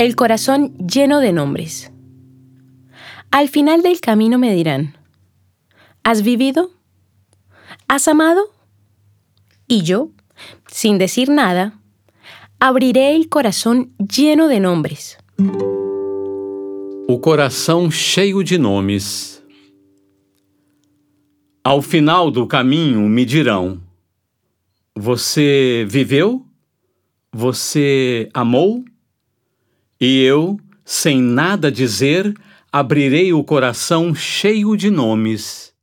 El corazón lleno de nombres. Al final del camino me dirán, ¿has vivido? ¿Has amado? Y yo, sin decir nada, abriré el corazón lleno de nombres. O coração cheio de nomes. Ao final do caminho me dirão: você viveu? Você amou? E eu, sem nada dizer, abrirei o coração cheio de nomes.